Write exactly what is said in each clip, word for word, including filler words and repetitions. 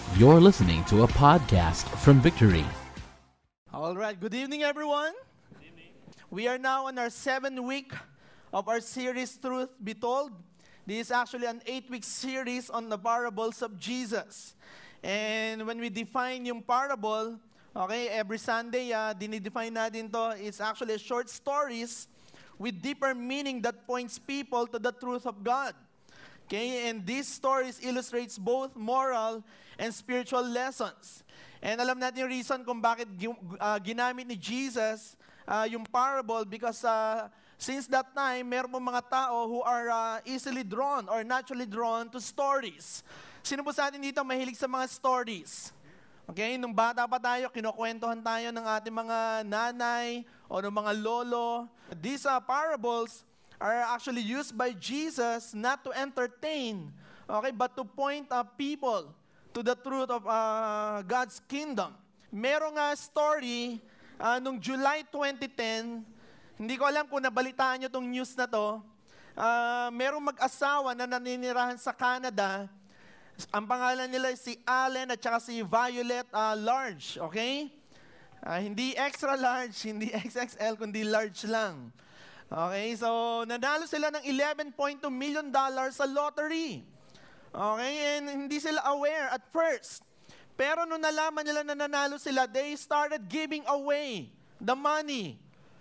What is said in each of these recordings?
You're listening to a podcast from Victory. All right, good evening, everyone. Good evening. We are now on our seventh week of our series, Truth Be Told. This is actually an eight-week series on the parables of Jesus. And when we define yung parable, okay, every Sunday, uh, dinidefine natin to, it's actually short stories with deeper meaning that points people to the truth of God. Okay, and these stories illustrates both moral and spiritual lessons. And alam natin yung reason kung bakit uh, ginamit ni Jesus uh, yung parable because uh, since that time, meron po mga tao who are uh, easily drawn or naturally drawn to stories. Sino po sa atin dito mahilig sa mga stories? Okay, nung bata pa tayo, kinukwentuhan tayo ng ating mga nanay o ng mga lolo. These uh, parables are actually used by Jesus not to entertain, okay, but to point uh, people to the truth of uh, God's kingdom. Merong uh, story uh, nung July twenty ten, hindi ko alam kung nabalitaan nyo tong news na to, uh, merong mag-asawa na naninirahan sa Canada. Ang pangalan nila si Allen at saka si Violet uh, Large, okay? Uh, hindi extra large, hindi X X L, kundi large lang. Okay, so nanalo sila ng eleven point two million dollars sa lottery. Okay, and hindi sila aware at first. Pero nung nalaman nila na nanalo sila, they started giving away the money.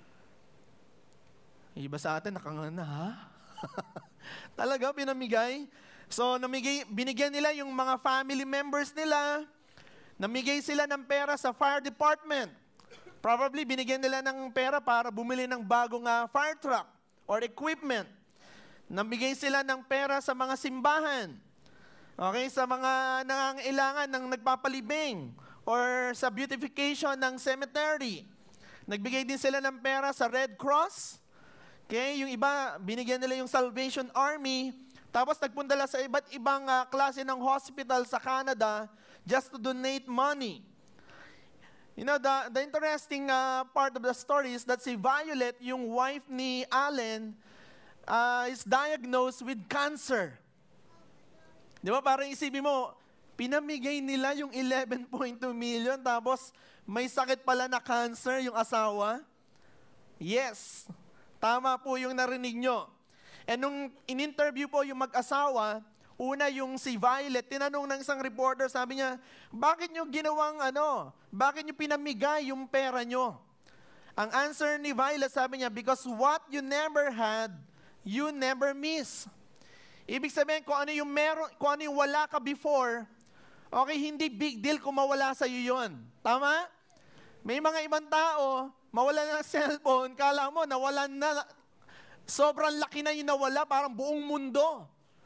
Iba sa atin, nakangana ha? Talaga, pinamigay. So namigay, binigyan nila yung mga family members nila. Namigay sila ng pera sa fire department. Probably binigyan nila ng pera para bumili ng bagong uh, fire truck or equipment. Nabigay sila ng pera sa mga simbahan. Okay, sa mga nangangailangan ng nagpapalibing or sa beautification ng cemetery. Nagbigay din sila ng pera sa Red Cross. Okay, yung iba, binigyan nila yung Salvation Army. Tapos nagpunta nila sa iba't ibang uh, klase ng hospital sa Canada just to donate money. You know, the, the interesting uh, part of the story is that si Violet, yung wife ni Allen, uh, is diagnosed with cancer. Di ba, parang isipin mo, pinamigay nila yung eleven point two million, tapos may sakit pala na cancer yung asawa? Yes, tama po yung narinig nyo. And nung in-interview po yung mag-asawa, una yung si Violet, tinanong ng isang reporter, sabi niya, bakit nyo ginawang ano? Bakit nyo pinamigay yung pera nyo? Ang answer ni Violet, sabi niya, because what you never had, you never miss. Ibig sabihin, kung ano yung meron, kung ano yung wala ka before, okay, hindi big deal kung mawala sa iyo yun. Tama? May mga ibang tao, mawala ng cellphone, kala mo, nawalan na, sobrang laki na yung nawala, parang buong mundo.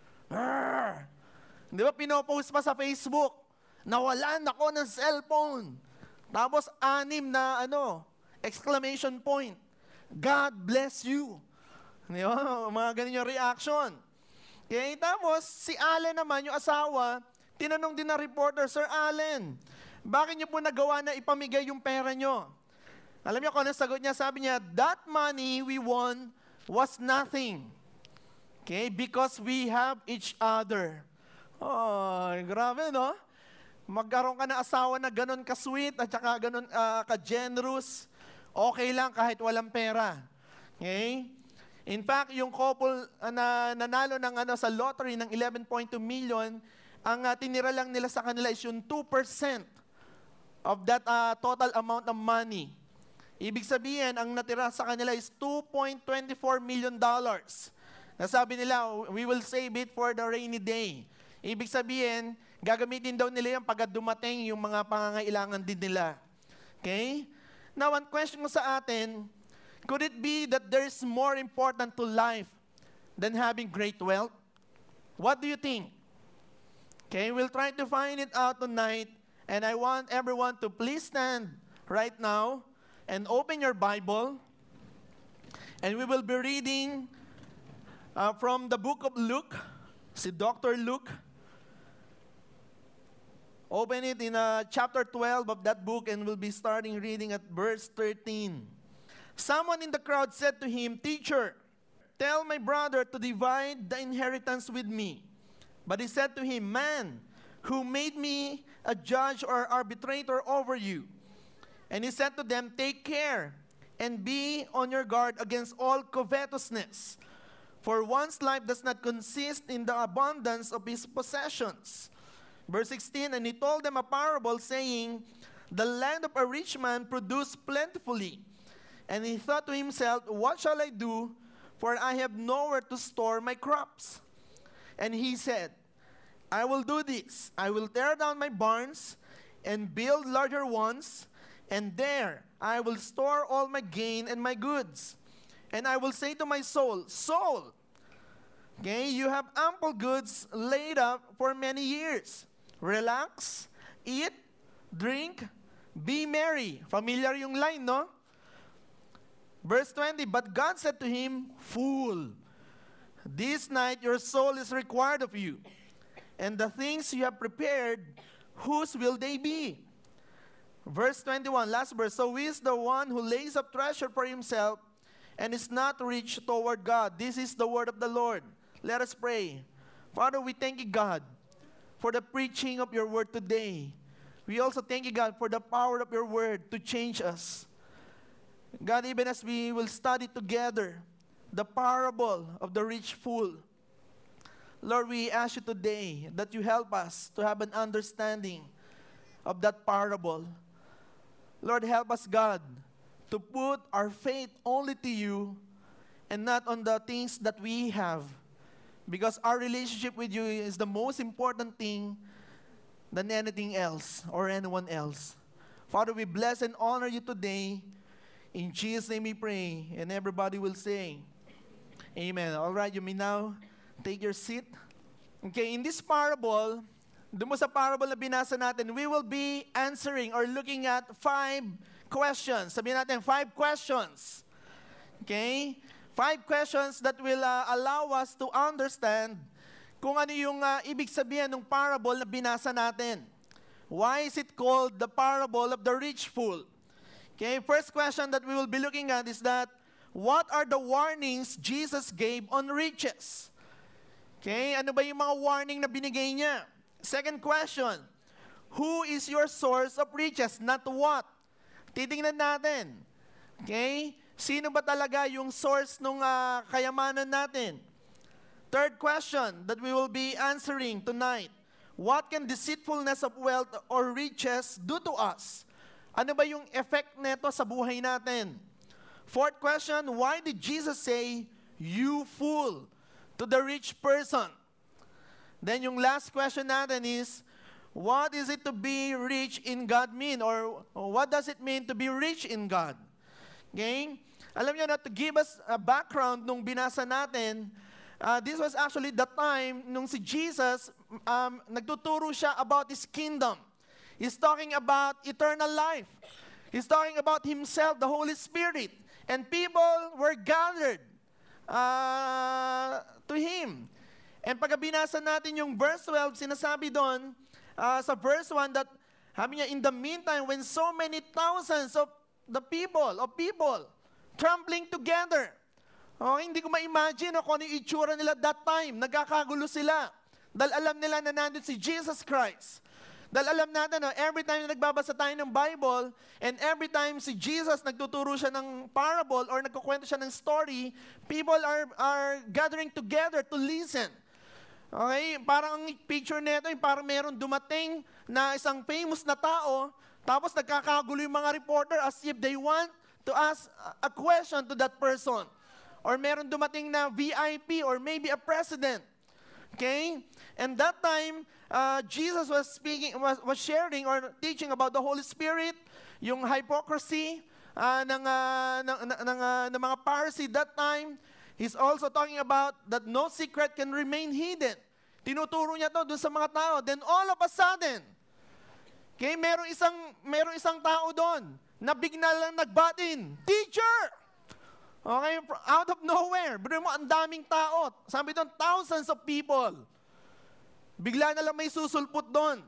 Arr! Di ba, pinopost pa sa Facebook, nawalan ako ng cellphone. Tapos, anim na, ano, exclamation point. God bless you. Di ba? Mga ganun yung reaction. Okay, tapos, si Allen naman, yung asawa, tinanong din na reporter, Sir Allen, bakit niyo po nagawa na ipamigay yung pera niyo? Alam niyo kung ano sagot niya? Sabi niya, that money we won was nothing. Okay, because we have each other. Oh, grabe, no? Magkaroon ka ng asawa na ganun ka-sweet at saka ganun uh, ka-generous, okay lang kahit walang pera. Okay? In fact, yung couple uh, na nanalo ng ano sa lottery ng eleven point two million, ang uh, tinira lang nila sa kanila is yung two percent of that uh, total amount of money. Ibig sabihin, ang natira sa kanila is two point two four million dollars. Nasabi nila, we will save it for the rainy day. Ibig sabihin, gagamitin daw nila yan pagka dumating yung mga pangangailangan din nila. Okay? Now, one question mo sa atin, could it be that there's more important to life than having great wealth? What do you think? Okay, we'll try to find it out tonight. And I want everyone to please stand right now and open your Bible. And we will be reading Uh, from the book of Luke, si Doctor Luke. Open it in uh, chapter twelve of that book and we'll be starting reading at verse thirteen. Someone in the crowd said to him, Teacher, tell my brother to divide the inheritance with me. But he said to him, Man, who made me a judge or arbitrator over you. And he said to them, take care and be on your guard against all covetousness. For one's life does not consist in the abundance of his possessions. Verse sixteen, and he told them a parable, saying, the land of a rich man produced plentifully. And he thought to himself, what shall I do? For I have nowhere to store my crops. And he said, I will do this. I will tear down my barns and build larger ones, and there I will store all my gain and my goods. And I will say to my soul, soul, okay, you have ample goods laid up for many years. Relax, eat, drink, be merry. Familiar yung line, no? Verse twenty, but God said to him, fool, this night your soul is required of you. And the things you have prepared, whose will they be? Verse twenty-one, last verse. So is the one who lays up treasure for himself and is not rich toward God. This is the word of the Lord. Let us pray. Father, we thank you, God, for the preaching of your word today. We also thank you, God, for the power of your word to change us. God, even as we will study together the parable of the rich fool, Lord, we ask you today that you help us to have an understanding of that parable. Lord, help us, God, to put our faith only to you and not on the things that we have. Because our relationship with you is the most important thing than anything else or anyone else. Father, we bless and honor you today. In Jesus' name we pray. And everybody will say, amen. All right, you may now take your seat. Okay, in this parable, doon mo sa parable na binasa natin, we will be answering or looking at five questions. Sabihin natin, five questions. Okay? Five questions that will uh, allow us to understand kung ano yung uh, ibig sabihin ng parable na binasa natin. Why is it called the parable of the rich fool? Okay, first question that we will be looking at is that, what are the warnings Jesus gave on riches? Okay, ano ba yung mga warning na binigay niya? Second question, who is your source of riches? Not what. Titingnan natin. Okay, sino ba talaga yung source ng uh, kayamanan natin? Third question that we will be answering tonight, what can deceitfulness of wealth or riches do to us? Ano ba yung effect neto sa buhay natin? Fourth question, why did Jesus say, you fool, to the rich person? Then yung last question natin is, what is it to be rich in God mean? Or, or what does it mean to be rich in God? Okay? Alam niyo na, to give us a background nung binasa natin, uh, this was actually the time nung si Jesus, um, nagtuturo siya about His kingdom. He's talking about eternal life. He's talking about Himself, the Holy Spirit. And people were gathered uh, to Him. And pag binasa natin yung verse twelve, sinasabi doon uh, sa verse one that, sabi niya, in the meantime, when so many thousands of the people, of people, trampling together. Oh, hindi ko ma-imagine kung ano yung itsura nila that time. Nagkakagulo sila. Dahil alam nila na nandun si Jesus Christ. Dahil alam natin, no, every time na nagbabasa tayo ng Bible, and every time si Jesus nagtuturo siya ng parable or nagkukwento siya ng story, people are, are gathering together to listen. Okay? Parang ang picture nito, parang meron dumating na isang famous na tao, tapos nagkakagulo yung mga reporter as if they want to ask a question to that person. Or meron dumating na V I P or maybe a president. Okay? And that time, uh, Jesus was speaking, was, was sharing or teaching about the Holy Spirit, yung hypocrisy uh, ng, uh, ng, ng, ng, uh, ng mga Pharisee that time. He's also talking about that no secret can remain hidden. Tinuturo niya to dun sa mga tao. Then all of a sudden, okay, merong isang, merong isang tao doon na bigla lang nagbatin, teacher! Okay, out of nowhere. Pero mo, ang daming tao. Sabi doon, thousands of people. Bigla na lang may susulpot doon.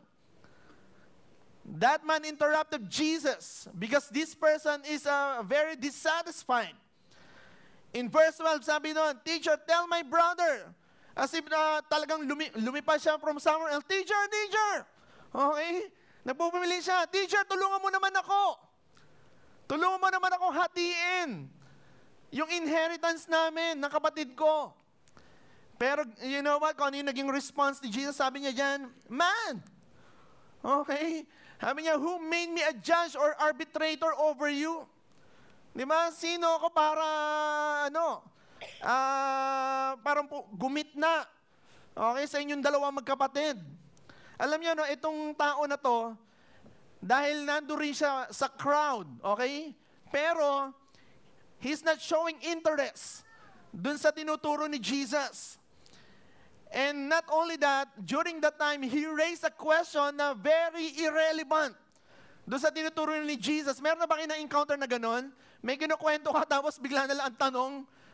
That man interrupted Jesus because this person is uh, very dissatisfied. In verse twelve, sabi doon, teacher, tell my brother, As if na talagang lumi, lumipas siya from somewhere else. Teacher, teacher! Okay? Nagpupumili siya. Teacher, tulungan mo naman ako. Tulungan mo naman ako hatiin yung inheritance namin ng kapatid ko. Pero you know what? Kung ano yung naging response ni Jesus, sabi niya dyan, man! Okay? Sabi niya, who made me a judge or arbitrator over you? Di ba? Sino ako para, ano, ah, uh, parang po, gumit-na. Okay, sa inyong dalawang magkapatid. Alam niyo, no, itong tao na to, dahil nando rin siya sa crowd, okay? Pero, he's not showing interest dun sa tinuturo ni Jesus. And not only that, during that time, he raised a question na very irrelevant dun sa tinuturo ni Jesus. Meron na ba kayo na-encounter na ganon? May kinukwento ka tapos bigla na lang ang tanong,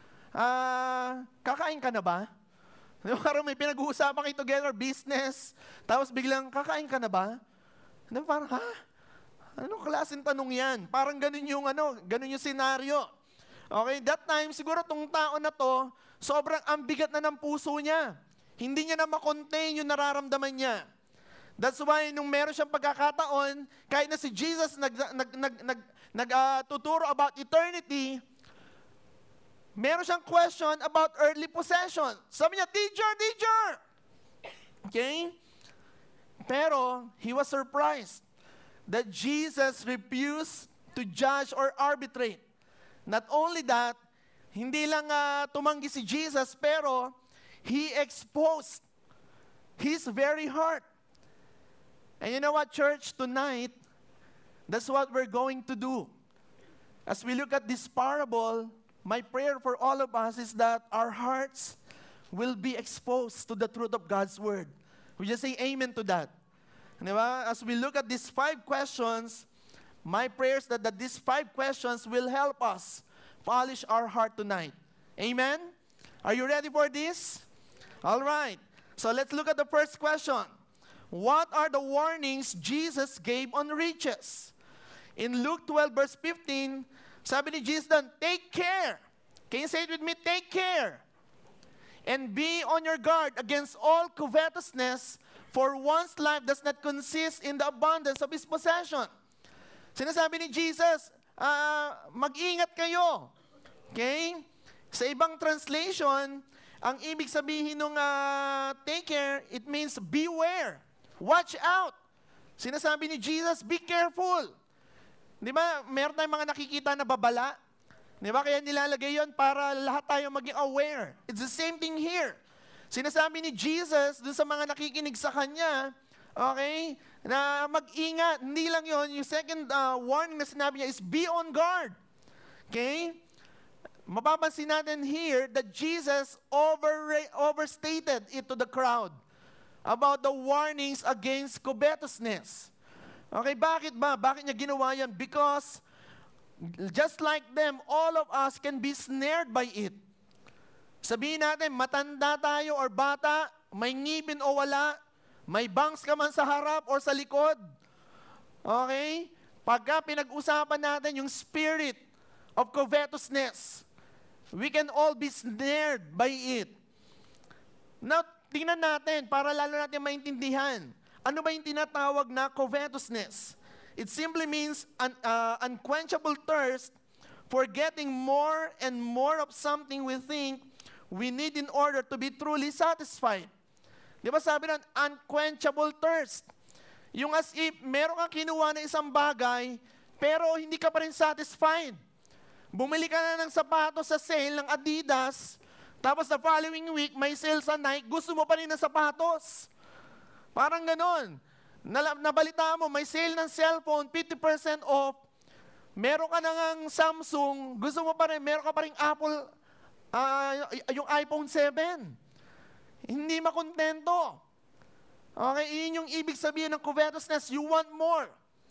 ah, kakain ka na ba? Parang may pinag-uusapan kayo together, business, tapos biglang, kakain ka na ba? Ano, parang, ha? Anong klaseng tanong yan? Parang ganun yung, ano, ganun yung senaryo. Okay, that time, siguro tong tao na to, sobrang ambigat na ng puso niya. Hindi niya na makontain yung nararamdaman niya. That's why, nung meron siyang pagkakataon, kahit na si Jesus nag, nag, nag, nag, nag, uh, tuturo about eternity, meron siyang question about earthly possession. Sabi niya, teacher, teacher! Okay? Pero, he was surprised that Jesus refused to judge or arbitrate. Not only that, hindi lang uh, tumanggi si Jesus, pero he exposed his very heart. And you know what, church? Tonight, that's what we're going to do. As we look at this parable, my prayer for all of us is that our hearts will be exposed to the truth of God's Word. We just say amen to that. Diba? As we look at these five questions, my prayer is that, that these five questions will help us polish our heart tonight. Amen? Are you ready for this? All right. So let's look at the first question. What are the warnings Jesus gave on riches? In Luke twelve verse fifteen, sabi ni Jesus doon, take care. Can you say it with me? Take care. And be on your guard against all covetousness, for one's life does not consist in the abundance of his possession. Sinasabi ni Jesus, uh, mag-ingat kayo. Okay? Sa ibang translation, ang ibig sabihin ng uh, take care, it means beware. Watch out. Sinasabi ni Jesus, be careful. Di ba, meron tayong mga nakikita na babala. Di ba, kaya nilalagay yon para lahat tayo maging aware. It's the same thing here. Sinasabi ni Jesus dun sa mga nakikinig sa Kanya, okay, na mag-ingat. Hindi lang yon. Yung second uh, warning na sinabi niya is be on guard. Okay? Mapapansin natin here that Jesus over, overstated it to the crowd about the warnings against covetousness. Okay, bakit ba? Bakit niya ginawa yan? Because just like them, all of us can be snared by it. Sabihin natin, matanda tayo or bata, may ngipin o wala, may bangs ka man sa harap or sa likod. Okay? Pagka pinag-usapan natin yung spirit of covetousness, we can all be snared by it. Now, tingnan natin para lalo natin maintindihan. Ano ba yung tinatawag na covetousness? It simply means an uh, unquenchable thirst for getting more and more of something we think we need in order to be truly satisfied. Di ba sabi nun, unquenchable thirst. Yung as if meron kang kinuha na isang bagay, pero hindi ka pa rin satisfied. Bumili ka na ng sapatos sa sale ng Adidas, tapos the following week, may sale sa Nike, gusto mo pa rin ng sapatos. Parang ganon. Nabalita mo, may sale ng cellphone, fifty percent off. Meron ka na ng Samsung, gusto mo pa rin, meron ka pa rin Apple, uh, yung iPhone seven. Hindi makontento. Okay, yun yung ibig sabihin ng covetousness. You want more.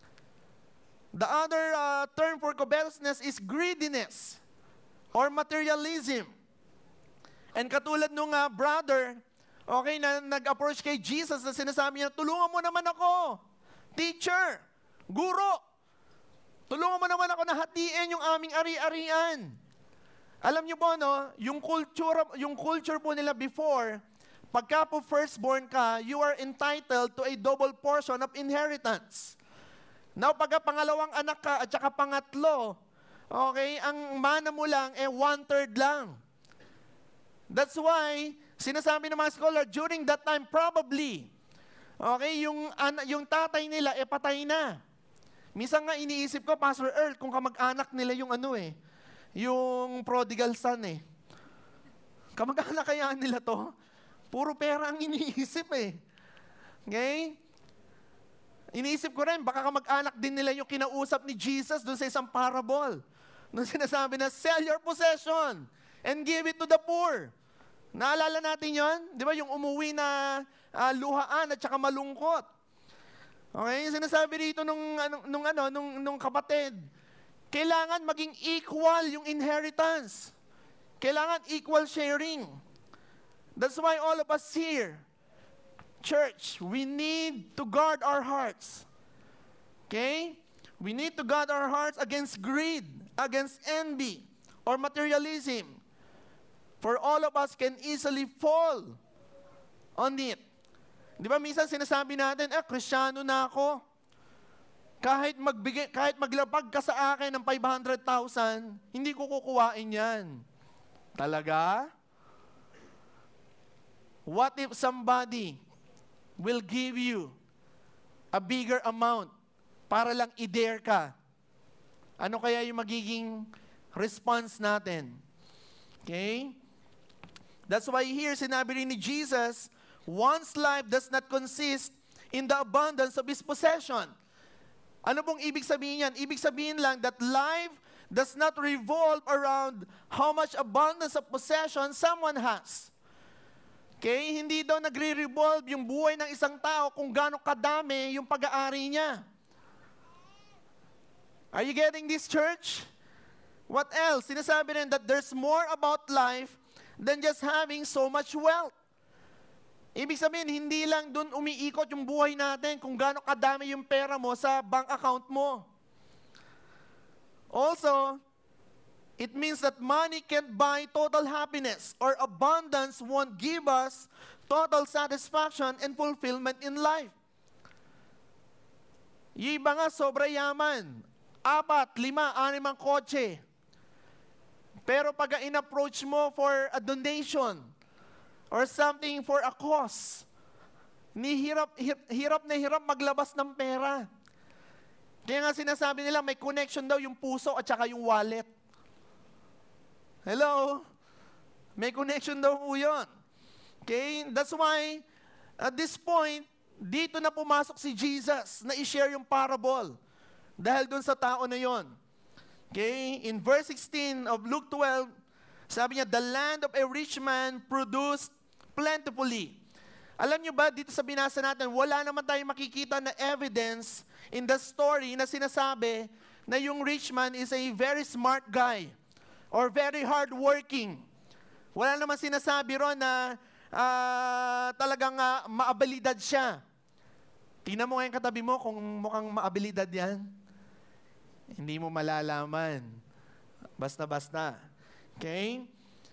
The other uh, term for covetousness is greediness or materialism. And katulad nung uh, brother, okay, na nag-approach kay Jesus na sinasabi niya, tulungan mo naman ako, teacher, guro, tulungan mo naman ako na hatiin yung aming ari-arian. Alam niyo po, no, yung culture, yung culture po nila before, pagka po firstborn ka, you are entitled to a double portion of inheritance. Now, pagka pangalawang anak ka at saka pangatlo, okay, ang mana mo lang eh one-third lang. That's why, sinasabi ng mga scholar, during that time, probably, okay, yung, an- yung tatay nila eh patay na. Minsan nga iniisip ko, Pastor Earl, kung kamag-anak nila yung ano eh, yung prodigal son eh. Kamag-anak kaya nila to? Puro pera ang iniisip eh. Okay? Iniisip ko rin, baka kamag-anak din nila yung kinausap ni Jesus doon sa isang parable. Nung sinasabi na, sell your possession and give it to the poor. Naalala natin yon? Di ba yung umuwi na uh, luhaan at saka malungkot. Okay? Sinasabi dito nung, nung, nung, ano, nung, nung kapatid, kailangan maging equal yung inheritance. Kailangan equal sharing. That's why all of us here, church, we need to guard our hearts. Okay? We need to guard our hearts against greed, against envy, or materialism. For all of us can easily fall on it. Di ba minsan sinasabi natin, eh, Kristyano na ako. Kahit, magbigay, kahit maglapag ka sa akin ng five hundred thousand, hindi ko kukuhain yan. Talaga? What if somebody will give you a bigger amount para lang i-dare ka? Ano kaya yung magiging response natin? Okay? That's why here, sinabi rin ni Jesus, one's life does not consist in the abundance of his possession. Ano pong ibig sabihin yan? Ibig sabihin lang that life does not revolve around how much abundance of possession someone has. Okay? Hindi daw nagre-revolve yung buhay ng isang tao kung gaano kadami yung pag-aari niya. Are you getting this, church? What else? Sinasabi rin that there's more about life than just having so much wealth. Ibig sabihin, hindi lang dun umiikot yung buhay natin kung gaano kadami yung pera mo sa bank account mo. Also, it means that money can't buy total happiness, or abundance won't give us total satisfaction and fulfillment in life. Yung iba nga, sobra yaman. Apat, lima, anim ang kotse. Pero pag in-approach mo for a donation or something for a cause, ni hirap, hirap na hirap maglabas ng pera. Kaya nga sinasabi nila, may connection daw yung puso at saka yung wallet. Hello? May connection daw po yun. Okay? That's why, at this point, dito na pumasok si Jesus na i-share yung parable. Dahil dun sa tao na yon. Okay? In verse sixteen of Luke twelve, sabi niya, the land of a rich man produced plentifully. Alam niyo ba, dito sa binasa natin, wala naman tayong makikita na evidence in the story na sinasabi na yung rich man is a very smart guy or very hardworking. Wala naman sinasabi ron na uh, talagang uh, maabilidad siya. Tingnan mo ngayon katabi mo kung mukhang maabilidad yan. Hindi mo malalaman. Basta-basta. Okay?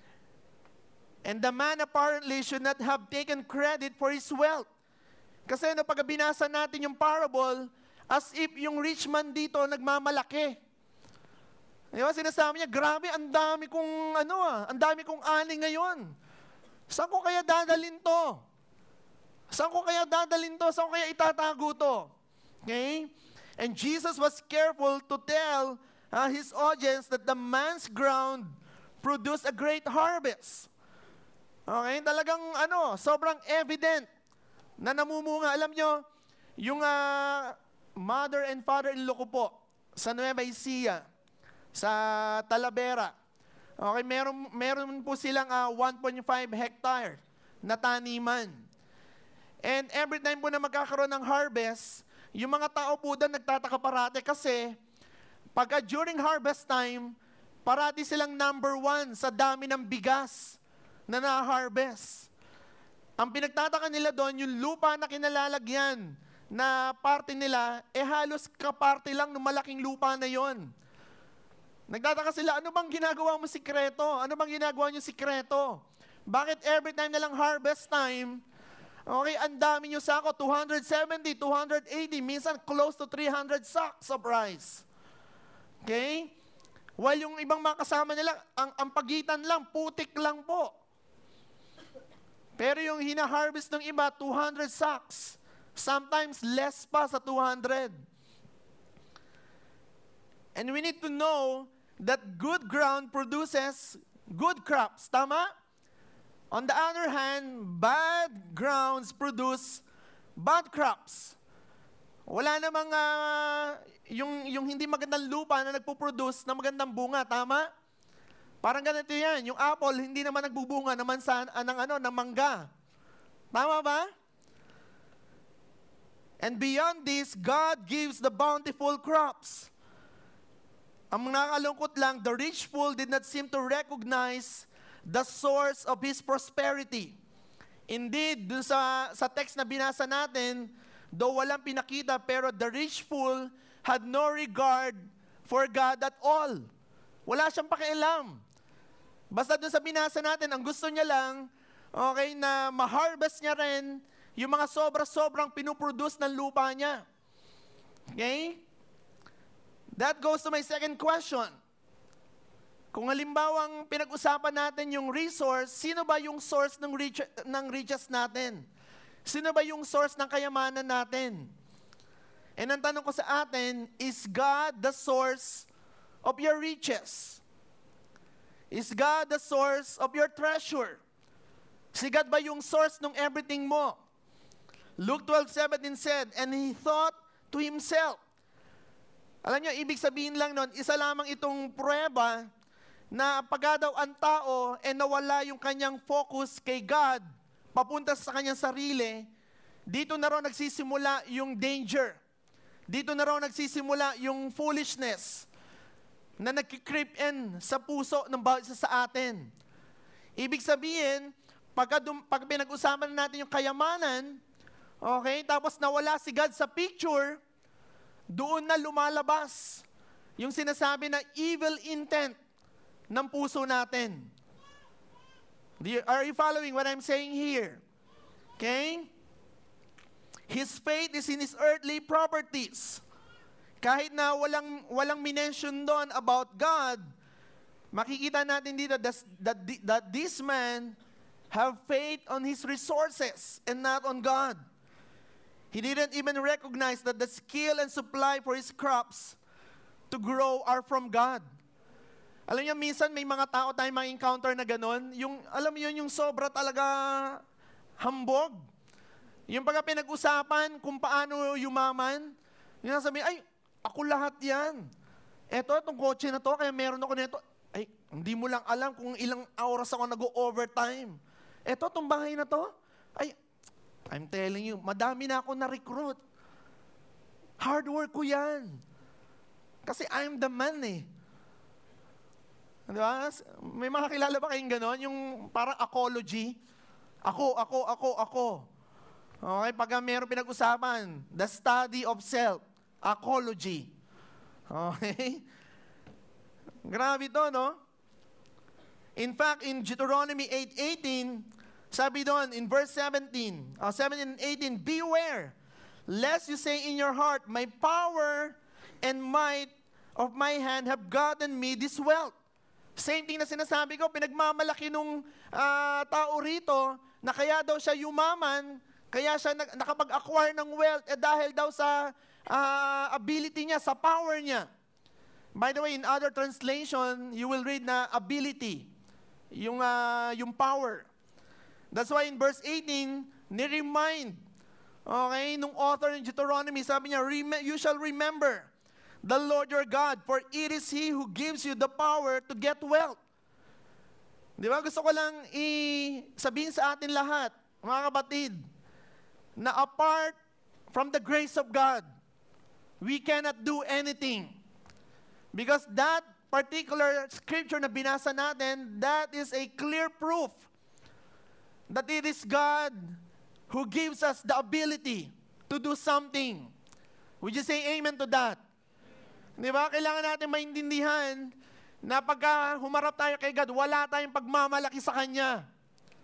And the man apparently should not have taken credit for his wealth. Kasi no, pag binasa natin yung parable, as if yung rich man dito nagmamalaki. Di ba? Sinasabi niya, grabe, ang dami kong, ano ah, ang dami kong ani ngayon. Saan ko kaya dadalhin to? Saan ko kaya dadalhin to? Saan ko kaya itatago to? Okay? And Jesus was careful to tell uh, his audience that the man's ground produced a great harvest. Okay? Talagang ano, sobrang evident na namumunga. Alam nyo, yung uh, mother and father-in-law ko po sa Nueva Ecija, sa Talavera. Okay, meron, meron po silang uh, one point five hectare na taniman. And every time po na magkakaroon ng harvest, yung mga tao po doon nagtataka parate kasi pagka during harvest time, parati silang number one sa dami ng bigas na na-harvest. Ang pinagtataka nila doon, yung lupa na kinalalagyan na parte nila, eh halos kaparte lang ng malaking lupa na yon. Nagtataka sila, ano bang ginagawa mo sikreto? Ano bang ginagawa niyo sikreto? Bakit every time na lang harvest time, okay, ang dami nyo sako, two hundred seventy, two hundred eighty, minsan close to three hundred sacks of rice. Okay? While yung ibang mga kasama nila, ang, ang pagitan lang, putik lang po. Pero yung hina-harvest ng iba, two hundred sacks. Sometimes less pa sa two hundred. And we need to know that good ground produces good crops. Tama? On the other hand, bad grounds produce bad crops. Wala namang uh, yung, yung hindi magandang lupa na nagpo-produce ng magandang bunga. Tama? Parang ganito yan. Yung apple, hindi naman nagbubunga naman sa, uh, ng, ano, ng mangga. Tama ba? And beyond this, God gives the bountiful crops. Ang nakakalungkot lang, the rich fool did not seem to recognize the source of his prosperity. Indeed, dun sa, sa text na binasa natin, though walang pinakita, pero the rich fool had no regard for God at all. Wala siyang pakialam. Basta dun sa binasa natin, ang gusto niya lang, okay, na ma-harvest niya rin yung mga sobra-sobrang pinuproduce ng lupa niya. Okay? That goes to my second question. Kung halimbawang pinag-usapan natin yung resource, sino ba yung source ng, rich, ng riches natin? Sino ba yung source ng kayamanan natin? And ang tanong ko sa atin, is God the source of your riches? Is God the source of your treasure? Si God ba yung source ng everything mo? Luke twelve seventeen said, and he thought to himself. Alam niyo, ibig sabihin lang nun, isa lamang itong pruweba na pagka daw ang tao e nawala yung kanyang focus kay God, papunta sa kanyang sarili, dito na raw nagsisimula yung danger. Dito na raw nagsisimula yung foolishness na nagki-creep in sa puso ng bawat isa sa atin. Ibig sabihin, pagka, dum, pag pinag-usapan natin yung kayamanan, okay, tapos nawala si God sa picture, doon na lumalabas yung sinasabi na evil intent ng puso natin. Are you following what I'm saying here? Okay? His faith is in his earthly properties. Kahit na walang, walang minention doon about God, makikita natin dito that, that, that this man have faith on his resources and not on God. He didn't even recognize that the skill and supply for his crops to grow are from God. Alam niyo, minsan may mga tao tayong ma-encounter na gano'n. Yung, alam niyo, yung sobra talaga hambog. Yung pagka pinag-usapan kung paano yumaman, yung sasabihin, ay, ako lahat yan. Eto, itong kotse na to, kaya meron ako nito. Ay, hindi mo lang alam kung ilang oras ako nag-overtime. Eto, itong bahay na to, ay, I'm telling you, madami na ako na-recruit. Hard work ko yan. Kasi I'm the man eh. Di ba? May mga kilala ba kayong gano'n? Yung parang apology. Ako, ako, ako, ako. Okay, pagka meron pinag-usapan, the study of self, apology. Okay? Grabe to, no? In fact, in Deuteronomy eight eighteen, sabi doon, in verse seventeen, uh, seventeen and eighteen, beware, lest you say in your heart, my power and might of my hand have gotten me this wealth. Same thing na sinasabi ko, pinagmamalaki nung uh, tao rito, na kaya daw siya yumaman, kaya siya na- nakapag-acquire ng wealth, eh dahil daw sa uh, ability niya, sa power niya. By the way, in other translation, you will read na ability, yung, uh, yung power. That's why in verse eighteen, ni-remind, okay, nung author ng Deuteronomy, sabi niya, you shall remember the Lord your God, for it is He who gives you the power to get wealth. Di ba? Gusto ko lang i-sabihin sa atin lahat, mga kapatid, na apart from the grace of God, we cannot do anything. Because that particular scripture na binasa natin, that is a clear proof that it is God who gives us the ability to do something. Would you say amen to that? Di ba? Kailangan natin maintindihan na pagka humarap tayo kay God, wala tayong pagmamalaki sa Kanya.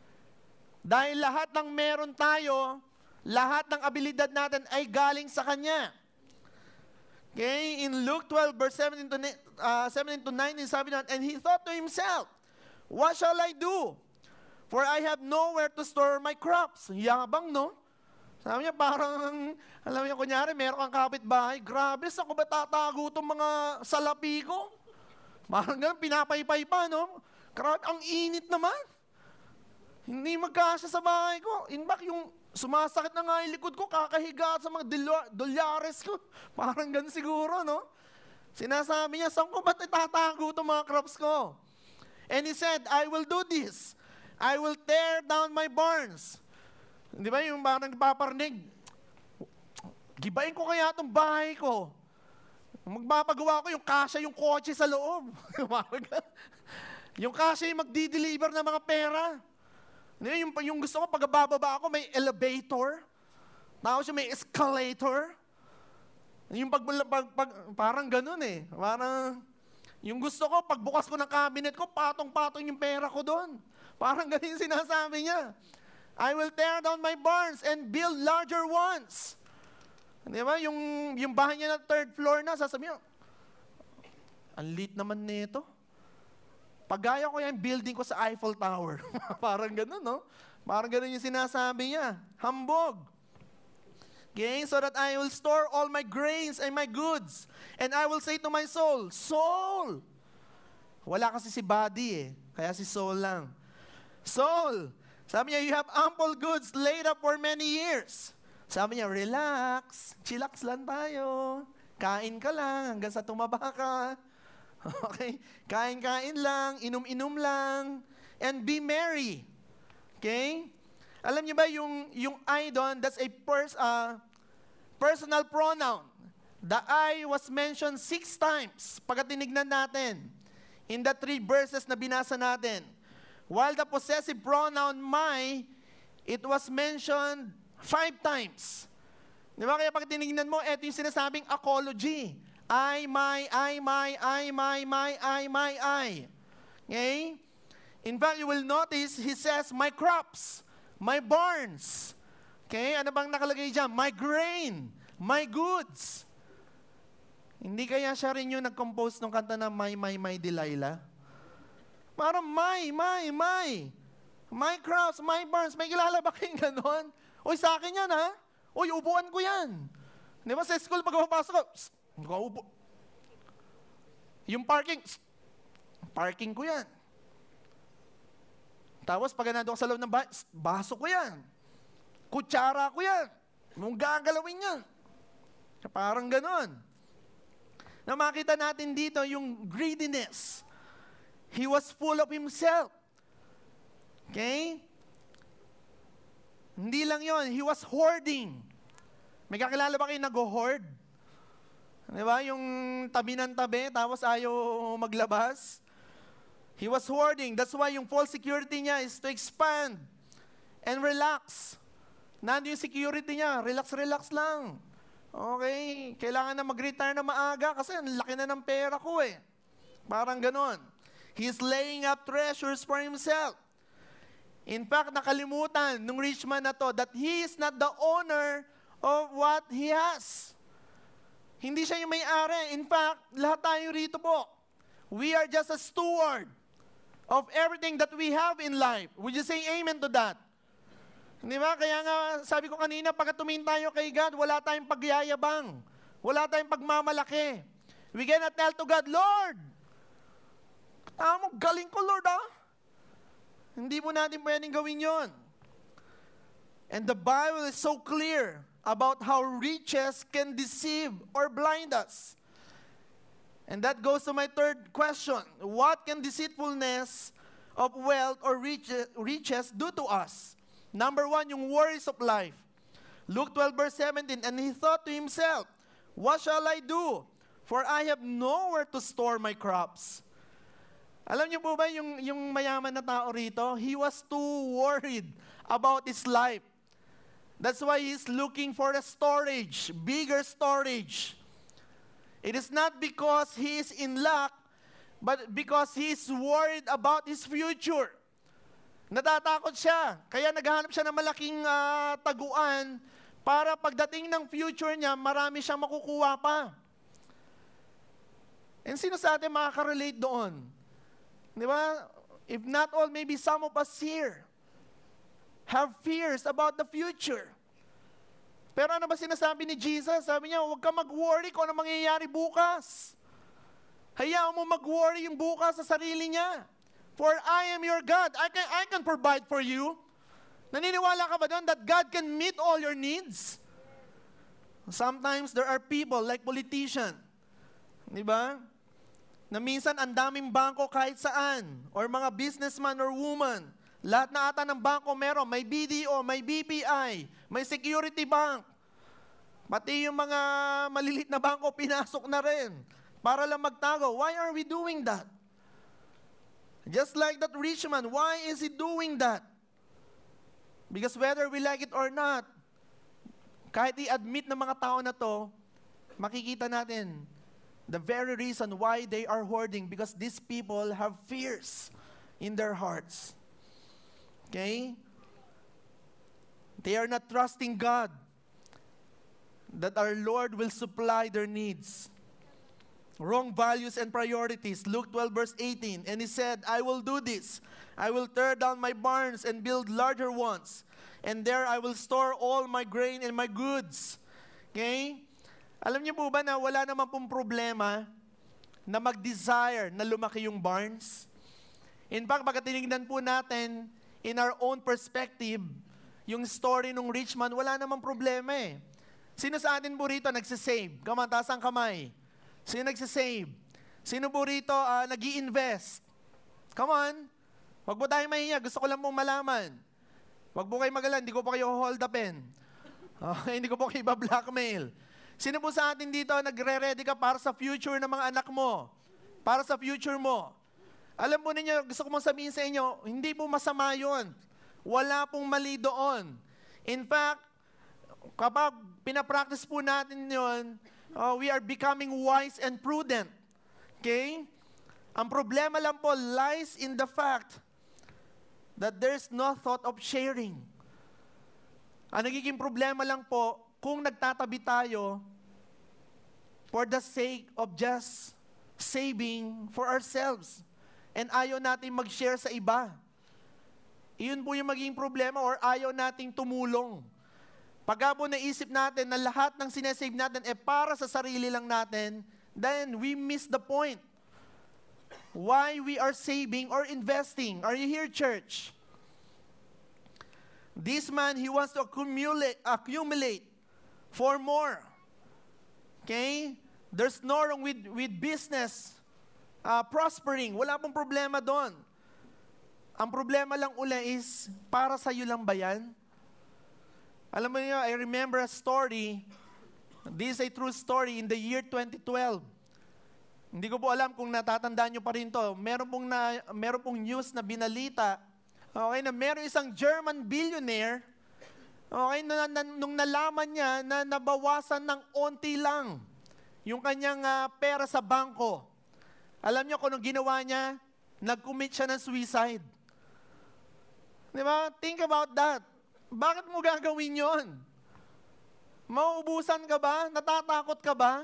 Dahil lahat ng meron tayo, lahat ng abilidad natin ay galing sa Kanya. Okay? In Luke twelve, verse seventeen to, uh, seventeen to nineteen, sabi natin, and he thought to himself, what shall I do? For I have nowhere to store my crops. Yabang, no? Sabi niya, parang, alam niya, kunyari, meron kang kapitbahay, grabe, saan ko ba tatago itong mga salapi ko? Parang ganun, pinapaypay pa, no? Grabe, ang init naman. Hindi magkasya sa bahay ko. In fact, yung sumasakit na nga yung likod ko, kakahiga sa mga dolyares ko. Parang ganun siguro, no? Sinasabi niya, saan ko ba itatago itong mga crops ko? And he said, I will do this. I will tear down my barns. Di ba yung parang nagpaparnig? Gibain ko kaya itong bahay ko. Magpapagawa ko yung kasya yung kotse sa loob. Yung kasya yung magdi-deliver ng mga pera. Yung, yung gusto ko, pag bababa ako, may elevator. Tapos yung may escalator. Yung pag, pag, pag parang ganun eh. Parang, yung gusto ko, pagbukas ko ng cabinet ko, patong-patong yung pera ko doon. Parang ganun yung sinasabi niya. I will tear down my barns and build larger ones. Di ba? Yung, yung bahay niya na third floor na, sasabihin, ang lit naman nito. Pagaya ko yung building ko sa Eiffel Tower. Parang ganun, no? Parang ganun yung sinasabi niya. Hambog. Okay? So that I will store all my grains and my goods. And I will say to my soul, Soul! Wala kasi si body eh. Kaya si soul lang. Soul! Sabi niya, you have ample goods laid up for many years. Sabi niya, relax. Chillax lang tayo. Kain ka lang hanggang sa tumaba ka. Okay? Kain-kain lang, inom-inom lang, and be merry. Okay? Alam niyo ba yung, yung I doon, that's a pers, uh, personal pronoun. The I was mentioned six times pagka tinignan natin in the three verses na binasa natin. While the possessive pronoun my, it was mentioned five times. Di ba? Kaya pag tinignan mo, eto yung sinasabing apology. I, my, I, my, I, my, my, I, my, I. Okay? In fact, you will notice, he says, my crops, my barns. Okay? Ano bang nakalagay dyan? My grain, my goods. Hindi kaya siya rin yung nag-compose ng kanta na My, My, My, Delilah? Parang my, my, my. My crops, my barns. May kilala ba kayong ganon? Uy, sa akin yan, ha? Uy, upuan ko yan. Di ba sa school, pag papasok ko, Upo. Yung parking, parking ko yan. Tapos pag nandun sa loob ng bahay, baso ko yan. Kutsara ko yan. Mong gagalawin yan. Parang ganon. Na makita natin dito yung greediness. He was full of himself. Okay? Hindi lang yon, he was hoarding. May kakilala ba kayo nag-hoard? Di ba? Yung tabi ng tabi, tapos ayaw maglabas. He was hoarding. That's why yung false security niya is to expand and relax. Nandun yung security niya, relax-relax lang. Okay? Kailangan na mag-retire na maaga kasi ang laki na ng pera ko eh. Parang ganon. He's laying up treasures for himself. In fact, nakalimutan ng rich man na to that he is not the owner of what he has. Hindi siya yung may-ari. In fact, lahat tayo rito po. We are just a steward of everything that we have in life. Would you say amen to that? Di ba? Kaya nga, sabi ko kanina, pagka tumingin tayo kay God, wala tayong pagyayabang. Wala tayong pagmamalaki. We cannot tell to God, Lord, tama mo, galing ko, Lord, ah. Hindi mo natin pwedeng gawin yon. And the Bible is so clear about how riches can deceive or blind us. And that goes to my third question. What can deceitfulness of wealth or riches, riches do to us? Number one, yung worries of life. Luke twelve verse seventeen, and he thought to himself, what shall I do? For I have nowhere to store my crops. Alam niyo po ba yung, yung mayaman na tao rito? He was too worried about his life. That's why he's looking for a storage, bigger storage. It is not because he is in lack, but because he is worried about his future. Natatakot siya. Kaya naghahanap siya ng malaking uh, taguan para pagdating ng future niya, marami siyang makukuha pa. And sino sa atin makaka-relate doon? Di ba? If not all, maybe some of us here have fears about the future. Pero ano ba sinasabi ni Jesus? Sabi niya, huwag ka mag-worry kung ano mangyayari bukas. Hayaan mo mag-worry yung bukas sa sarili niya. For I am your God. I can, I can provide for you. Naniniwala ka ba doon that God can meet all your needs? Sometimes there are people like politicians, di ba? Na minsan ang daming bangko kahit saan, or mga businessman or woman, lahat na ata ng bangko meron, may B D O, may B P I, may security bank. Pati yung mga malilit na bangko pinasok na rin para lang magtago. Why are we doing that? Just like that rich man, why is he doing that? Because whether we like it or not, kahit i-admit ng mga tao na to, makikita natin the very reason why they are hoarding, because these people have fears in their hearts. Okay? They are not trusting God that our Lord will supply their needs. Wrong values and priorities. Luke twelve verse eighteen. And he said, I will do this. I will tear down my barns and build larger ones. And there I will store all my grain and my goods. Okay? Alam niyo po ba na wala naman pong problema na mag-desire na lumaki yung barns? In fact, pagka tinignan po natin in our own perspective, yung story ng rich man, wala namang problema eh. Sino sa atin po rito nagsisave? Come on, taas ang kamay. Sino nagsisave? Sino po rito uh, nag-i-invest? Come on. Wag po tayo mahiya. Gusto ko lang pong malaman. Wag po kayo magalan. Hindi ko po kayo hold upin. Okay, hindi ko po kayo iba-blackmail. Sino po sa atin dito nagre-ready ka para sa future ng mga anak mo? Para sa future mo? Alam po ninyo, gusto ko mong sabihin sa inyo, hindi po masama yun. Wala pong mali doon. In fact, kapag pinapractice po natin yun, uh, we are becoming wise and prudent. Okay? Ang problema lang po lies in the fact that there's no thought of sharing. Ang nagiging problema lang po, kung nagtatabi tayo for the sake of just saving for ourselves and ayaw natin mag-share sa iba. Iyon po yung magiging problema, or ayaw nating tumulong. Pagka po naisip natin na lahat ng sinesave natin e para sa sarili lang natin, then we miss the point. Why we are saving or investing. Are you here, church? This man, he wants to accumulate, accumulate for more. Okay? There's no wrong with, with business uh, prospering. Wala pong problema doon. Ang problema lang uli is, para sa'yo lang ba yan? Alam mo niyo, I remember a story. This is a true story in the year twenty twelve. Hindi ko po alam kung natatandaan nyo pa rin to. Meron pong, na, meron pong news na binalita, okay, na meron isang German billionaire, okay, na, na, nung nalaman niya na nabawasan ng onti lang yung kanyang uh, pera sa bangko. Alam niyo kung anong ginawa niya? Nag-commit siya ng suicide. Di ba? Think about that. Bakit mo gagawin yon? Mauubusan ka ba? Natatakot ka ba?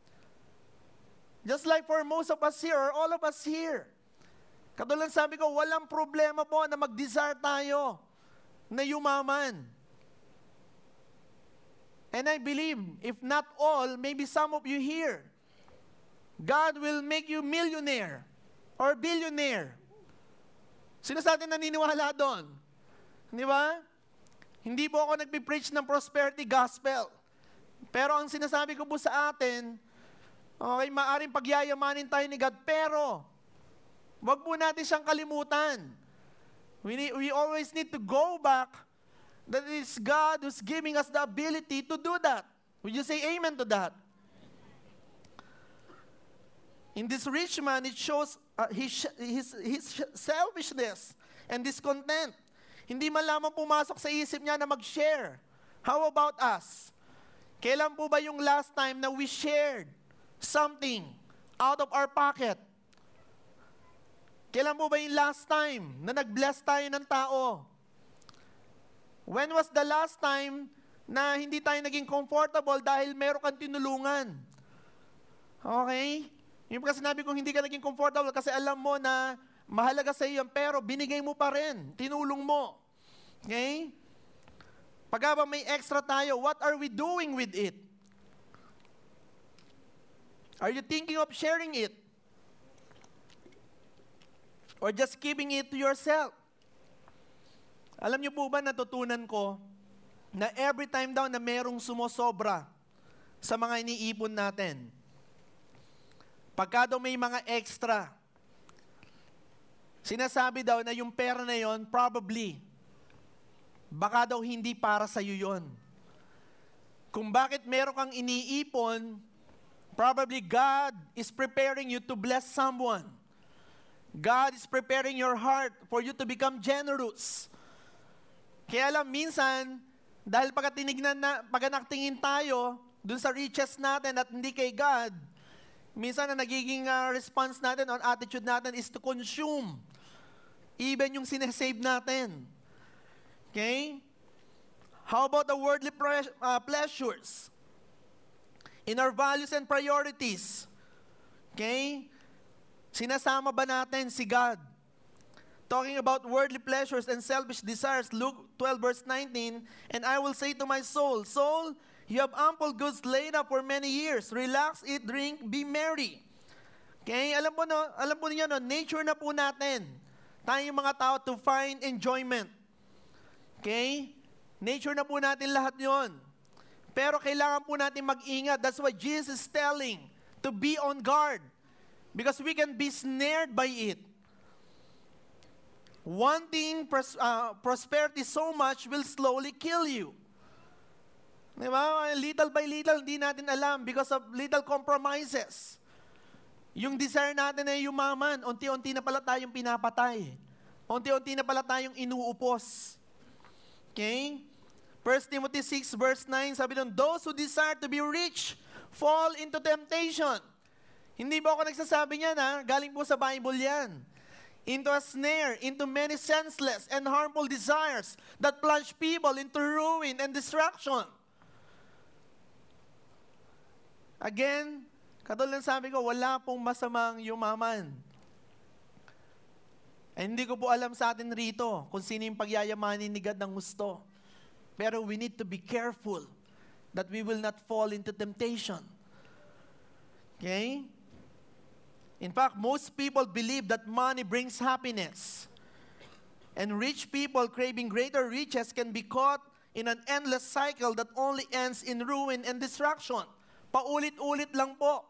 Just like for most of us here, or all of us here. Katulad sabi ko, walang problema po na mag-desire tayo na yumaman. And I believe, if not all, maybe some of you here, God will make you millionaire or billionaire. Sino sa atin naniniwala doon? Di ba? Hindi po ako nagpipreach ng prosperity gospel. Pero ang sinasabi ko po sa atin, okay, maaring pagyayamanin tayo ni God, pero wag po natin siyang kalimutan. We, need, we always need to go back that it's God who's giving us the ability to do that. Would you say amen to that? In this rich man, it shows uh, his, his, his selfishness and discontent. Hindi man lamang pumasok sa isip niya na mag-share. How about us? Kailan po ba yung last time na we shared something out of our pocket? Kailan po ba yung last time na nag-bless tayo ng tao? When was the last time na hindi tayo naging comfortable dahil meron kang tinulungan? Okay? Yung kasi sinabi kong hindi ka naging comfortable kasi alam mo na mahalaga sa iyo, pero binigay mo pa rin, tinulong mo. Okay? Pag ba may extra tayo, what are we doing with it? Are you thinking of sharing it? Or just keeping it to yourself? Alam niyo po ba, natutunan ko na every time daw na merong sumosobra sa mga iniipon natin, pagka daw may mga extra, sinasabi daw na yung pera na yon probably, baka daw hindi para sa iyo yon. Kung bakit meron kang iniipon, probably God is preparing you to bless someone. God is preparing your heart for you to become generous. Kaya alam, minsan, dahil pagka tinignan na, pagka naktingin tayo dun sa riches natin at hindi kay God, minsan na nagiging uh, response natin or attitude natin is to consume even yung sinesave natin. Okay? How about the worldly pre- uh, pleasures? In our values and priorities, okay? Sinasama ba natin si God? Talking about worldly pleasures and selfish desires, Luke twelve verse nineteen, and I will say to my soul, soul, you have ample goods laid up for many years. Relax, eat, drink, be merry. Okay? Alam po, no, alam po niyo, no, nature na po natin. Tayong mga tao to find enjoyment. Okay? Nature na po natin lahat yon. Pero kailangan po natin mag-ingat. That's why Jesus is telling to be on guard. Because we can be snared by it. Wanting pros- uh, prosperity so much will slowly kill you. Diba? Little by little, hindi natin alam because of little compromises. Yung desire natin ay yumaman, unti-unti na pala tayong pinapatay. Unti-unti na pala tayong inuupos. Okay? First Timothy six verse nine, sabi doon, those who desire to be rich fall into temptation. Hindi ba ako nagsasabi niyan, ha? Galing po sa Bible yan. Into a snare, into many senseless and harmful desires that plunge people into ruin and destruction. Again, katulad ng sabi ko, wala pong masamang yumaman. Eh, hindi ko po alam sa atin rito kung sino yung pagyayamanin ni God ng gusto. Pero we need to be careful that we will not fall into temptation. Okay? In fact, most people believe that money brings happiness. And rich people craving greater riches can be caught in an endless cycle that only ends in ruin and destruction. Paulit-ulit lang po.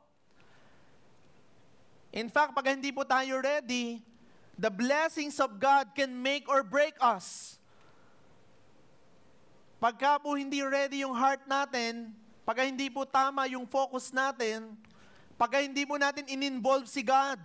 In fact, pag hindi po tayo ready, the blessings of God can make or break us. Pagka po hindi ready yung heart natin, pagka hindi po tama yung focus natin, pagka hindi po natin in-involve si God,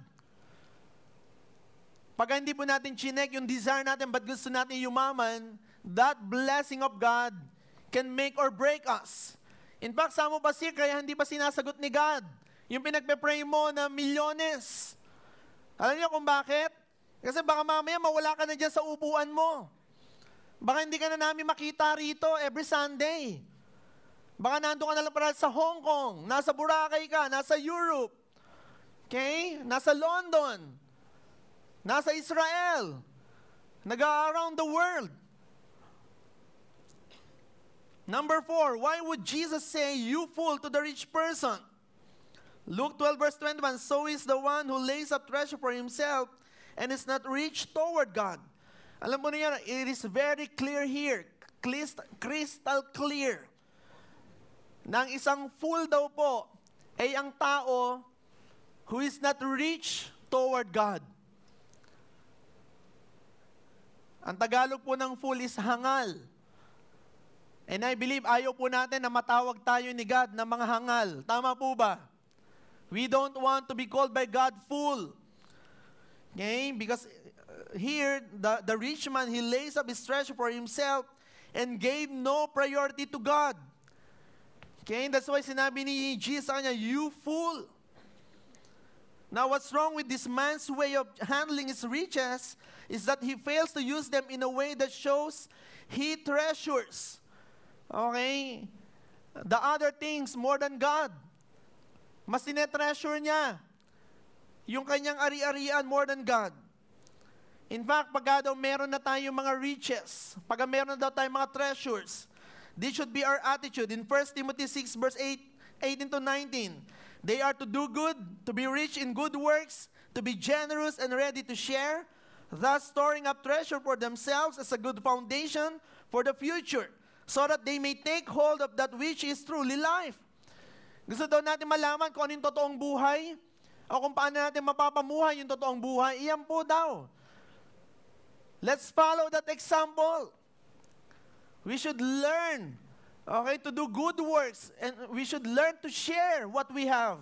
pagka hindi po natin chinek yung desire natin, ba't gusto natin yumaman, that blessing of God can make or break us. In fact, sa mo pa siya, kaya hindi pa sinasagot ni God yung pinagpe-pray mo na milyones. Alam niyo kung bakit? Kasi baka mamaya mawala ka na dyan sa upuan mo. Baka hindi ka na namin makita rito every Sunday. Baka nandun ka na lang para sa Hong Kong, nasa Boracay ka, nasa Europe, okay? Nasa London, nasa Israel, nag-around the world. Number four, why would Jesus say, you fool, to the rich person? Luke twelve verse twenty-one, so is the one who lays up treasure for himself and is not rich toward God. Alam mo niya, it is very clear here, crystal clear, na ang isang fool daw po ay ang tao who is not rich toward God. Ang Tagalog po ng fool is hangal. And I believe ayaw po natin na matawag tayo ni God na mga hangal. Tama po ba? We don't want to be called by God fool. Okay? Because here, the, the rich man, he lays up his treasure for himself and gave no priority to God. Okay? That's why sinabi ni Jesus sa kanya, you fool. Now, what's wrong with this man's way of handling his riches is that he fails to use them in a way that shows he treasures, okay, the other things more than God. Mas tinetreasure niya yung kanyang ari-arian more than God. In fact, pagka daw meron na tayong mga riches, pagka meron na daw tayong mga treasures, this should be our attitude. In First Timothy six, verse eight, eighteen to nineteen, they are to do good, to be rich in good works, to be generous and ready to share, thus storing up treasure for themselves as a good foundation for the future, so that they may take hold of that which is truly life. Gusto daw natin malaman kung ano yung totoong buhay, o kung paano natin mapapamuhay yung totoong buhay, iyan po daw. Let's follow that example. We should learn, okay, to do good works, and we should learn to share what we have.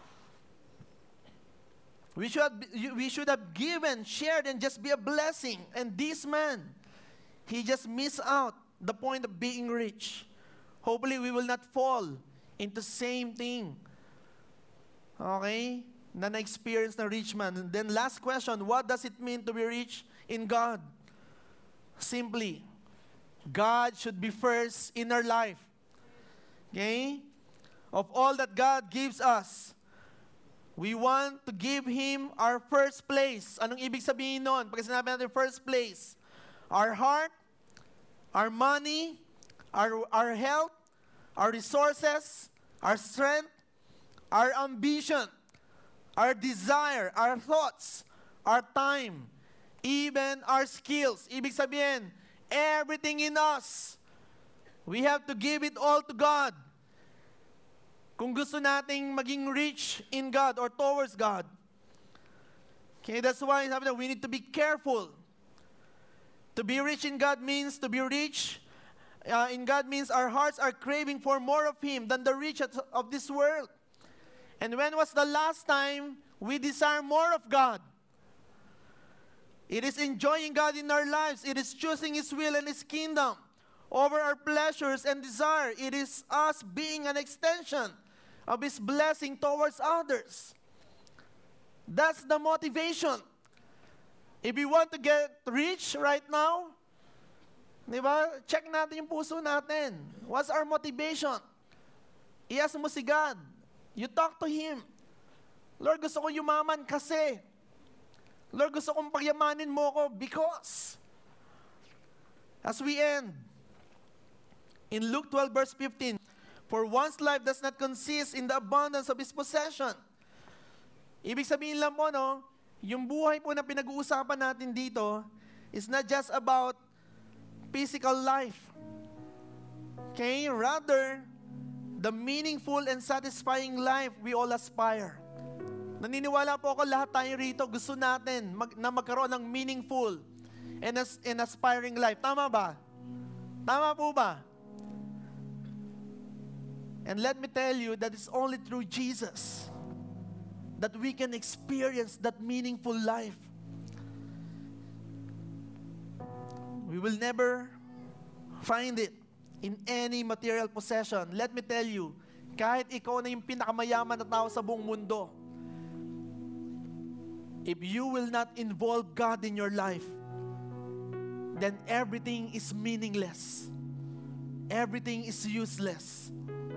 We should, we should have given, shared, and just be a blessing. And this man, he just missed out the point of being rich. Hopefully, we will not fall into same thing. Okay? Na na-experience na rich man. And then last question, what does it mean to be rich in God? Simply, God should be first in our life. Okay? Of all that God gives us, we want to give Him our first place. Anong ibig sabihin nun? Pag sinabi natin first place, our heart, our money, our, our health, our resources, our strength, our ambition, our desire, our thoughts, our time, even our skills. Ibig sabihin, everything in us, we have to give it all to God. Kung gusto nating maging rich in God or towards God. Okay, that's why we need to be careful. To be rich in God means to be rich uh, in God means our hearts are craving for more of Him than the riches of this world. And when was the last time we desire more of God? It is enjoying God in our lives. It is choosing His will and His kingdom over our pleasures and desire. It is us being an extension of His blessing towards others. That's the motivation. If we want to get rich right now, di ba? Check natin yung puso natin. What's our motivation? I-ask mo si God. You talk to Him. Lord, gusto ko yumaman kasi. Lord, gusto kong pagyamanin mo ko because. As we end, in Luke twelve, verse fifteen, for one's life does not consist in the abundance of his possession. Ibig sabihin lang po, no, yung buhay po na pinag-uusapan natin dito is not just about physical life. Okay? Rather, the meaningful and satisfying life we all aspire. Naniniwala po ako lahat tayo rito gusto natin mag, na magkaroon ng meaningful and, as, and aspiring life. Tama ba? Tama po ba? And let me tell you that it's only through Jesus that we can experience that meaningful life. We will never find it in any material possession. Let me tell you, kahit ikaw na yung pinakamayaman na tao sa buong mundo, if you will not involve God in your life, then everything is meaningless. Everything is useless.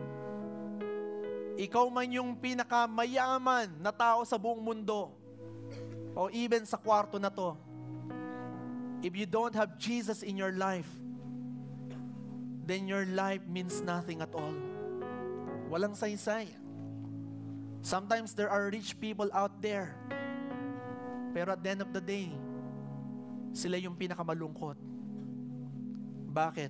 Ikaw man yung pinakamayaman na tao sa buong mundo, o even sa kwarto na to, if you don't have Jesus in your life, then your life means nothing at all. Walang saysay. Sometimes there are rich people out there, pero at the end of the day, sila yung pinakamalungkot. Bakit?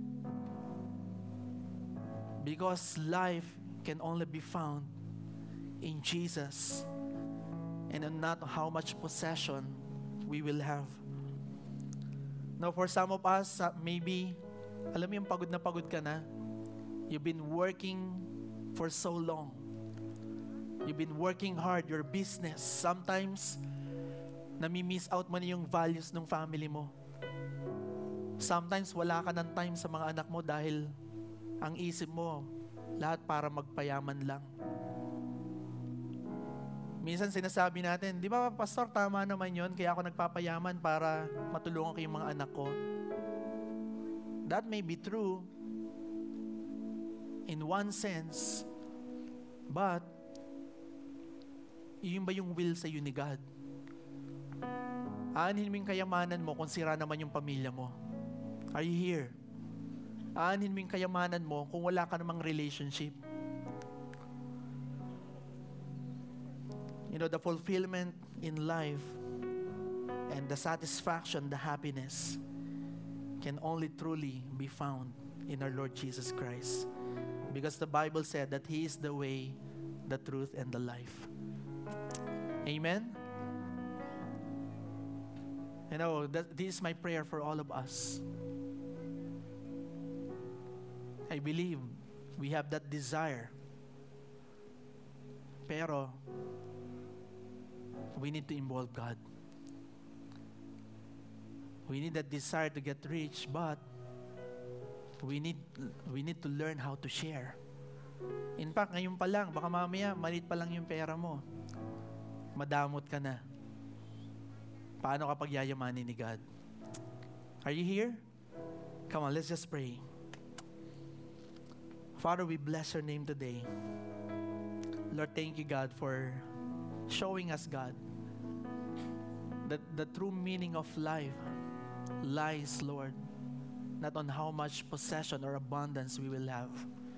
Because life can only be found in Jesus and not how much possession we will have. Now, for some of us, uh, maybe, alam mo yung pagod na pagod ka na? You've been working for so long. You've been working hard, your business. Sometimes, nami-miss out mo na yung values ng family mo. Sometimes, wala ka ng time sa mga anak mo dahil ang isip mo, lahat para magpayaman lang. Minsan sinasabi natin, di ba, Pastor, tama naman yon, kaya ako nagpapayaman para matulungan ko yung mga anak ko. That may be true in one sense, but yun ba yung will sa ni God? Aanhin mo yung kayamanan mo kung sira naman yung pamilya mo. Are you here? Aanhin mo yung kayamanan mo kung wala ka namang relationship. You know, the fulfillment in life and the satisfaction, the happiness can only truly be found in our Lord Jesus Christ. Because the Bible said that He is the way, the truth, and the life. Amen? You know, that, this is my prayer for all of us. I believe we have that desire. Pero, we need to involve God. We need that desire to get rich, but we need we need to learn how to share. In fact, ngayon pa lang, baka mamaya, maliit pa lang yung pera mo. Madamot ka na. Paano kapag yayamanin ni God? Are you here? Come on, let's just pray. Father, we bless your name today. Lord, thank you, God, for showing us, God, that the true meaning of life lies, Lord, not on how much possession or abundance we will have,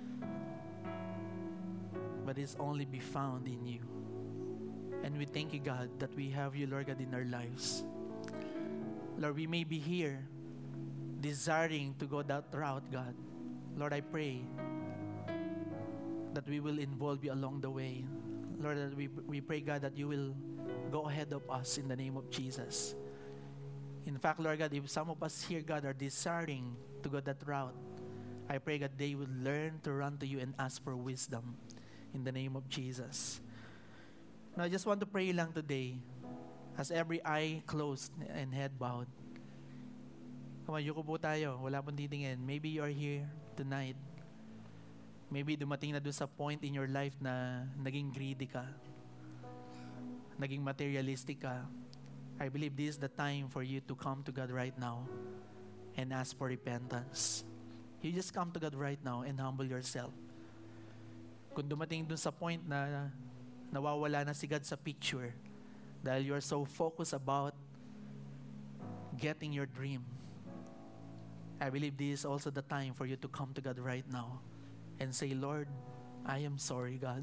but it's only be found in you. And we thank you, God, that we have you, Lord God, in our lives. Lord, we may be here desiring to go that route, God. Lord, I pray that we will involve you along the way. Lord, that we, we pray, God, that you will go ahead of us in the name of Jesus. In fact, Lord God, if some of us here, God, are desiring to go that route, I pray, God, they will learn to run to you and ask for wisdom in the name of Jesus. Now, I just want to pray lang today as every eye closed and head bowed. Come on, yuko po tayo. Wala pong titingin. Maybe you are here tonight. Maybe dumating na doon sa point in your life na naging greedy ka, naging materialistic ka. I believe this is the time for you to come to God right now and ask for repentance. You just come to God right now and humble yourself. Kung dumating doon sa point na nawawala na si God sa picture dahil you are so focused about getting your dream, I believe this is also the time for you to come to God right now and say, Lord, I am sorry, God.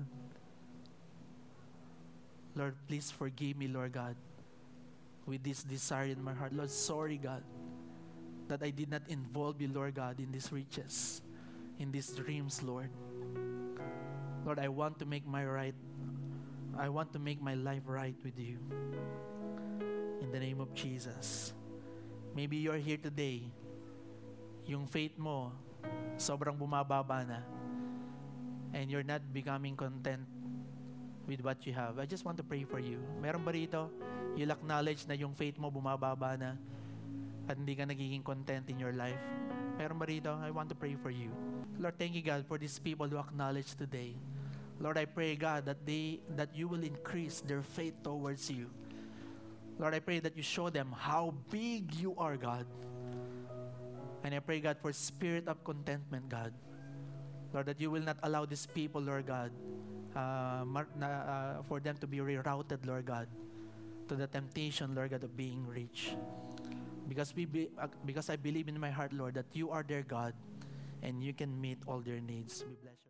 Lord, please forgive me, Lord God, with this desire in my heart. Lord, sorry, God, that I did not involve you, Lord God, in these riches, in these dreams, Lord. Lord, I want to make my right. I want to make my life right with you. In the name of Jesus. Maybe you're here today, yung faith mo, sobrang bumababa na, and you're not becoming content with what you have. I just want to pray for you. Meron ba rito, you'll acknowledge na yung faith mo bumababa na at hindi ka nagiging content in your life? Meron ba rito? I want to pray for you. Lord, thank you, God, for these people who acknowledge today. Lord, I pray, God, that they that you will increase their faith towards you. Lord, I pray that you show them how big you are, God. And I pray, God, for spirit of contentment, God. Lord, that you will not allow these people, Lord God, uh, mar- na, uh, for them to be rerouted, Lord God, to the temptation, Lord God, of being rich. Because we be, uh, because I believe in my heart, Lord, that you are their God and you can meet all their needs. We bless you.